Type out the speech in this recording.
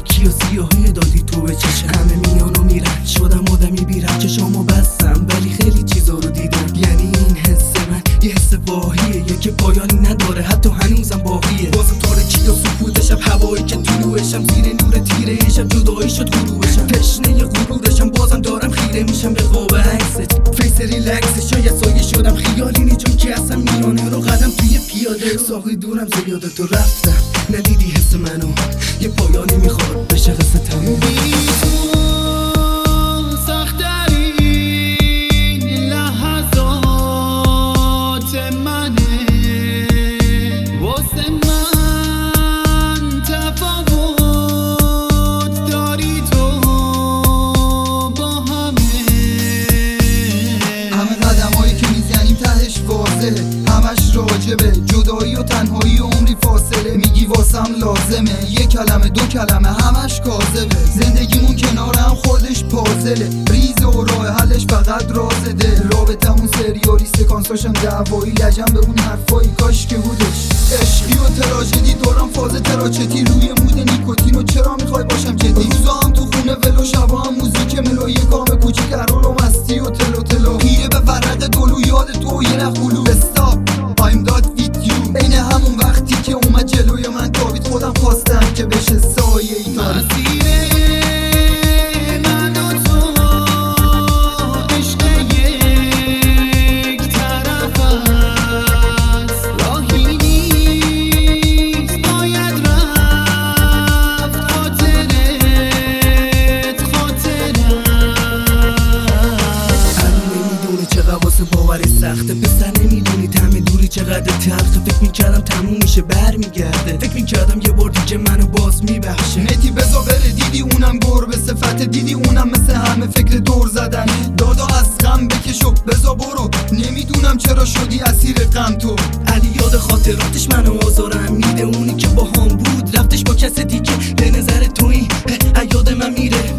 تاریکی و سیاهی دادی تو به چشم. همه میان و میرن، شدم آدمی بیرن، چشامو بستم ولی خیلی چیزا رو دیدم. یعنی این حس من یه حس واهیه که پایانی نداره، حتی هنوزم باقیه. بازم تاریکی و سکوت شب، هوایی که طلوعشم، زیر نور تیره شب جدایی شد غروبشم. تشنه غرورشم، بازم دارم خیره میشم به قاب عکست. فیس ریلکس شاید سایه شدم، خیالی نی چون که اصلا میانه رو قدم توی پیاده. ساقی دورم زیاده تو رفتم، ندیدی حس منو، یه پایانی میخواد بشه قصه تموم. همش راجبه جدایی و تنهایی و عمری فاصله. میگی واسم لازمه، یه کلمه دو کلمه همش کاذبه. زندگیمون کنار هم خودش پازله، ریز و راه حلش فقط راز دل. رابطمون سریالی، سکانساشم دعوایی، لجم به اون حرفایی کاش که بودش. عشقی و تراژدی دارم، فاز تراچتی روی مود نیکوتین. و چرا میخوای باشم جدی؟ روزا هم تو خونه ولو، شبا هم موزیک ملو، یه گام کوچیک رول و مستی و تلو تلو. گیره به ورق دلو، یاد تو یه نخولو. I'm not with you. بین همون وقتی که اومد جلوی من تابید، خودم خواستم که بشه سایه ای مسیر من و تو عشق یک طرف است، راهی نیست باید رفت. خاطرت نمیدونی چقدر واسه باوری سخته، پسر نمیدونی همه دوری چقدر تلخه. فکر میکردم تموم میشه برمیگرده، فکر میکردم یه بار دیگه منو باز میبخشه. نتی بزا بره، دیدی اونم گربه صفت، دیدی اونم مثل همه فکر دور زدن. دادا از غم بکشو بزا برو، نمیدونم چرا شدی اسیر غم تو. علی یاد خاطراتش منو آزارم میده، اونی که با هم بود رفتش با کس دیگه. به نظر تو این یاد من میره،